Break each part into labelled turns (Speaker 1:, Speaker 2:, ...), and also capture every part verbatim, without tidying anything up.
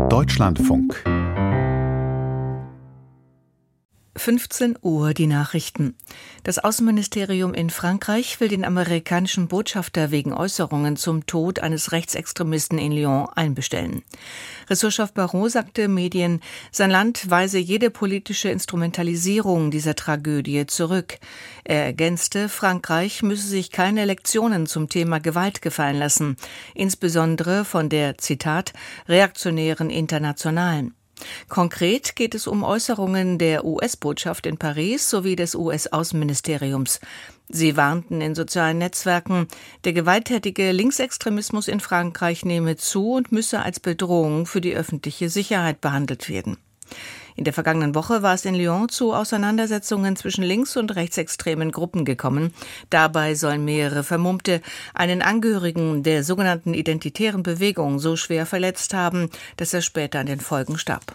Speaker 1: Deutschlandfunk.
Speaker 2: fünfzehn Uhr die Nachrichten. Das Außenministerium in Frankreich will den amerikanischen Botschafter wegen Äußerungen zum Tod eines Rechtsextremisten in Lyon einbestellen. Ressortchef Barrot sagte Medien, sein Land weise jede politische Instrumentalisierung dieser Tragödie zurück. Er ergänzte, Frankreich müsse sich keine Lektionen zum Thema Gewalt gefallen lassen, insbesondere von der, Zitat, reaktionären Internationalen. Konkret geht es um Äußerungen der U S-Botschaft in Paris sowie des U S-Außenministeriums. Sie warnten in sozialen Netzwerken, der gewalttätige Linksextremismus in Frankreich nehme zu und müsse als Bedrohung für die öffentliche Sicherheit behandelt werden. In der vergangenen Woche war es in Lyon zu Auseinandersetzungen zwischen links- und rechtsextremen Gruppen gekommen. Dabei sollen mehrere Vermummte einen Angehörigen der sogenannten identitären Bewegung so schwer verletzt haben, dass er später an den Folgen starb.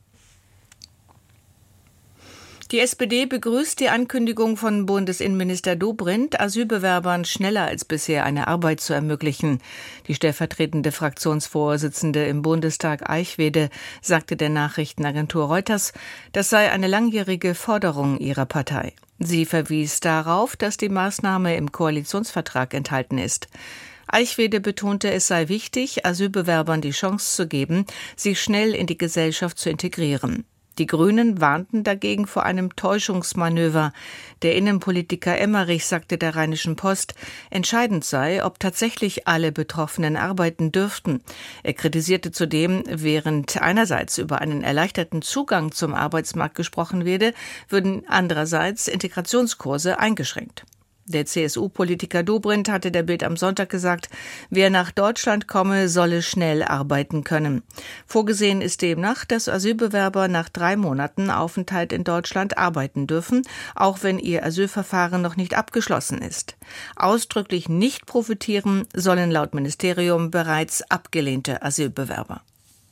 Speaker 2: Die S P D begrüßt die Ankündigung von Bundesinnenminister Dobrindt, Asylbewerbern schneller als bisher eine Arbeit zu ermöglichen. Die stellvertretende Fraktionsvorsitzende im Bundestag Eichwede sagte der Nachrichtenagentur Reuters, das sei eine langjährige Forderung ihrer Partei. Sie verwies darauf, dass die Maßnahme im Koalitionsvertrag enthalten ist. Eichwede betonte, es sei wichtig, Asylbewerbern die Chance zu geben, sich schnell in die Gesellschaft zu integrieren. Die Grünen warnten dagegen vor einem Täuschungsmanöver. Der Innenpolitiker Emmerich sagte der Rheinischen Post, entscheidend sei, ob tatsächlich alle Betroffenen arbeiten dürften. Er kritisierte zudem, während einerseits über einen erleichterten Zugang zum Arbeitsmarkt gesprochen werde, würden andererseits Integrationskurse eingeschränkt. Der C S U-Politiker Dobrindt hatte der Bild am Sonntag gesagt, wer nach Deutschland komme, solle schnell arbeiten können. Vorgesehen ist demnach, dass Asylbewerber nach drei Monaten Aufenthalt in Deutschland arbeiten dürfen, auch wenn ihr Asylverfahren noch nicht abgeschlossen ist. Ausdrücklich nicht profitieren sollen laut Ministerium bereits abgelehnte Asylbewerber.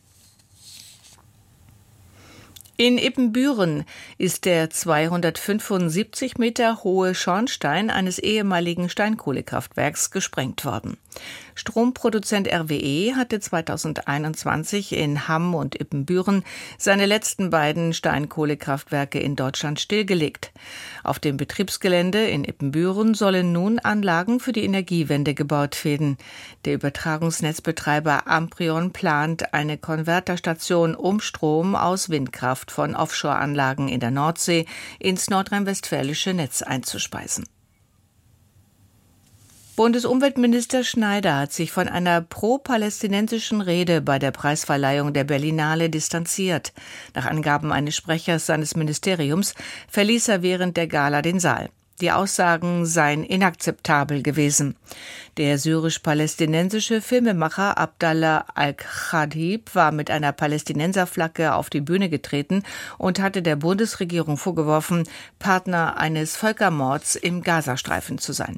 Speaker 2: In Ippenbüren ist der zweihundertfünfundsiebzig Meter hohe Schornstein eines ehemaligen Steinkohlekraftwerks gesprengt worden. Stromproduzent R W E hatte zweitausendeinundzwanzig in Hamm und Ippenbüren seine letzten beiden Steinkohlekraftwerke in Deutschland stillgelegt. Auf dem Betriebsgelände in Ippenbüren sollen nun Anlagen für die Energiewende gebaut werden. Der Übertragungsnetzbetreiber Amprion plant eine Konverterstation, um Strom aus Windkraft von Offshore-Anlagen in der Nordsee ins nordrhein-westfälische Netz einzuspeisen. Bundesumweltminister Schneider hat sich von einer pro-palästinensischen Rede bei der Preisverleihung der Berlinale distanziert. Nach Angaben eines Sprechers seines Ministeriums verließ er während der Gala den Saal. Die Aussagen seien inakzeptabel gewesen. Der syrisch-palästinensische Filmemacher Abdallah Al-Khadib war mit einer Palästinenserflagge auf die Bühne getreten und hatte der Bundesregierung vorgeworfen, Partner eines Völkermords im Gazastreifen zu sein.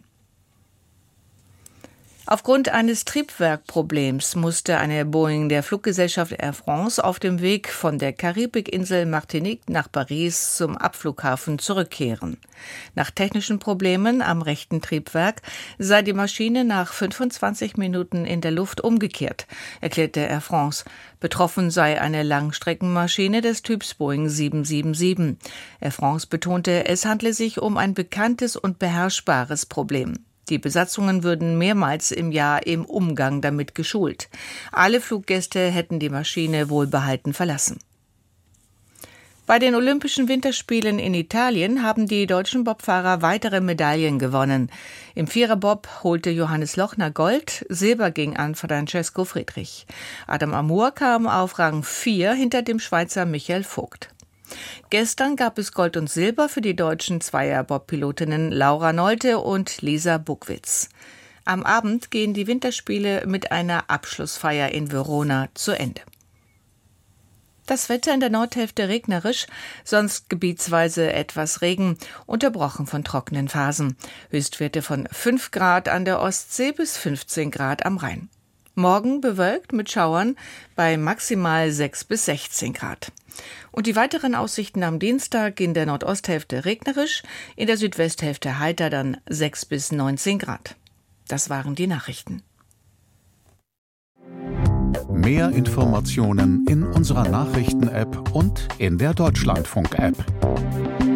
Speaker 2: Aufgrund eines Triebwerkproblems musste eine Boeing der Fluggesellschaft Air France auf dem Weg von der Karibikinsel Martinique nach Paris zum Abflughafen zurückkehren. Nach technischen Problemen am rechten Triebwerk sei die Maschine nach fünfundzwanzig Minuten in der Luft umgekehrt, erklärte Air France. Betroffen sei eine Langstreckenmaschine des Typs Boeing sieben sieben sieben. Air France betonte, es handle sich um ein bekanntes und beherrschbares Problem. Die Besatzungen würden mehrmals im Jahr im Umgang damit geschult. Alle Fluggäste hätten die Maschine wohlbehalten verlassen. Bei den Olympischen Winterspielen in Italien haben die deutschen Bobfahrer weitere Medaillen gewonnen. Im Viererbob holte Johannes Lochner Gold, Silber ging an Francesco Friedrich. Adam Amour kam auf Rang vier hinter dem Schweizer Michael Vogt. Gestern gab es Gold und Silber für die deutschen Zweierbob-Pilotinnen Laura Nolte und Lisa Buckwitz. Am Abend gehen die Winterspiele mit einer Abschlussfeier in Verona zu Ende. Das Wetter in der Nordhälfte regnerisch, sonst gebietsweise etwas Regen, unterbrochen von trockenen Phasen. Höchstwerte von fünf Grad an der Ostsee bis fünfzehn Grad am Rhein. Morgen bewölkt mit Schauern bei maximal sechs bis sechzehn Grad. Und die weiteren Aussichten am Dienstag: in der Nordosthälfte regnerisch, in der Südwesthälfte heiter, dann sechs bis neunzehn Grad. Das waren die Nachrichten.
Speaker 1: Mehr Informationen in unserer Nachrichten-App und in der Deutschlandfunk-App.